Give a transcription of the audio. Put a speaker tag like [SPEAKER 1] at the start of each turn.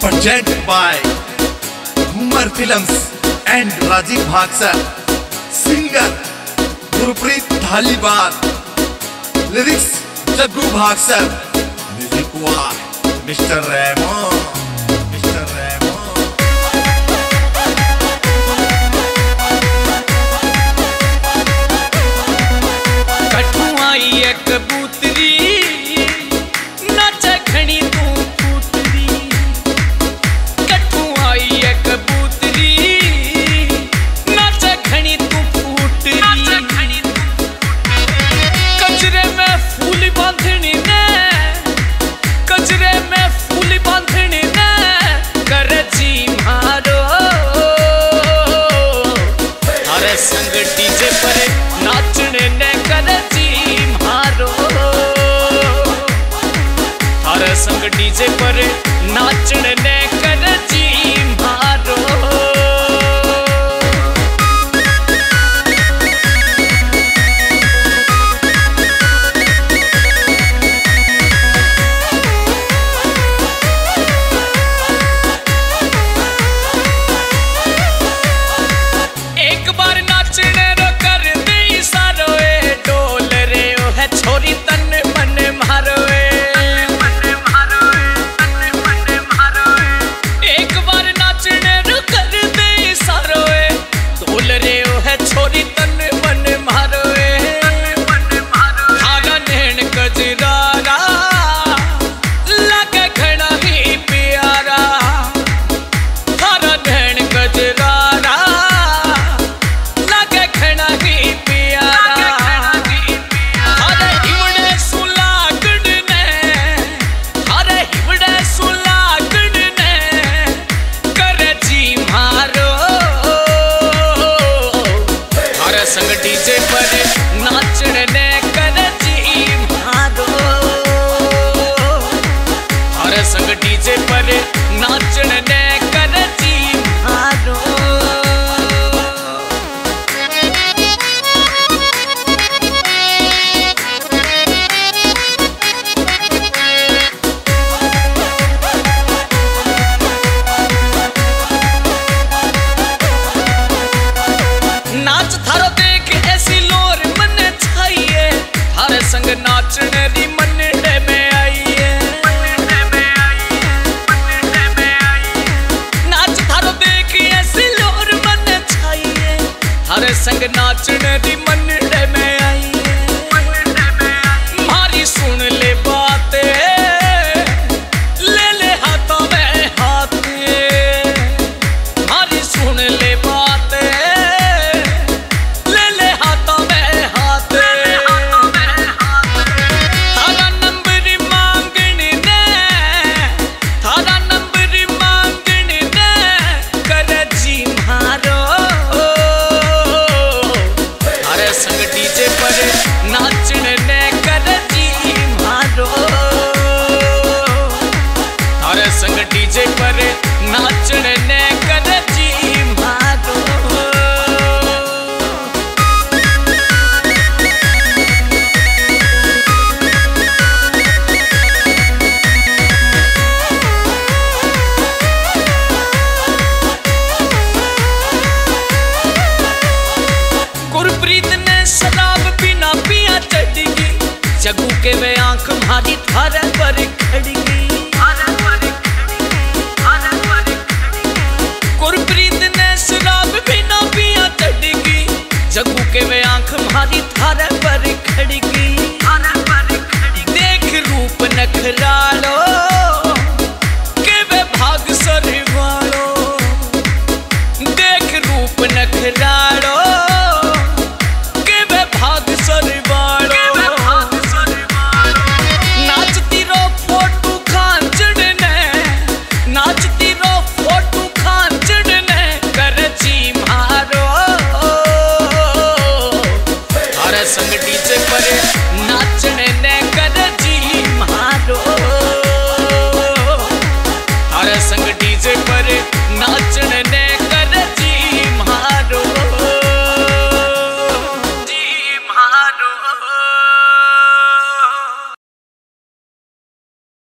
[SPEAKER 1] presented by Humar Films and Rajiv Bhaksar. Singer Gurpreet Dhaliwal. Lyrics Jaggu Bhaksar. Music by Mr. Rahman. Mr. Rahman.
[SPEAKER 2] कठुआई एक कबूतरी नाच खड़ी तू फूटरी। कठुआई एक कबूतरी नाच खड़ी तू फूटरी। कचरे में फूल बांधनी ने, कचरे में फूल बांधनी ने कर जी मारो। हरे संग डीजे पर नाचने ने कर जी मारो। हरे संग डीजे पर नाचने ने कर जी मारो। एक बार नाचने रो कर दे सारो ए डोल रे ओ है छोरी तन मन मारो ए। एक बार नाचने रो कर दे सारो ए डोल रे ओ है छोरी तन मन मारो ए। थारा नैन गजरारा लगे घड़ा ही प्यारा। थारा नैन गजरारा लगे घड़ा ही प्यारा। हरे हिवड़े सुलागड़ ने, हरे हिवड़े सुलागड़ ने कर जी मारो। हरे संग डीजे पर नाचने ने कर जी मारो। हरे संग डीजे पर नाचने ने कर जी मारो। नाच थारो देख ऐसी लोर मन छाइए। थारे संग नाचने री मनडे में आइए। नाच थारो देख ऐसी लोर मन छाइए। थारे संग नाचने री मनडे में आइए। मारी सुन ले बातें, ले ले हाथों में हाथे। मारी सुन ले बातें, ले ले हाथों में हाथे। थारा नंबर मांगने ने, थारा नंबर मांगने ने कर जी मारो। थारे संग डीजे पर नाचने ने कर जी मारो। थारे संग डीजे पर नाचने ने कर जी मारो। गुरप्रीत ने शराब पीना पिया चढ़गी। जग्गू के वे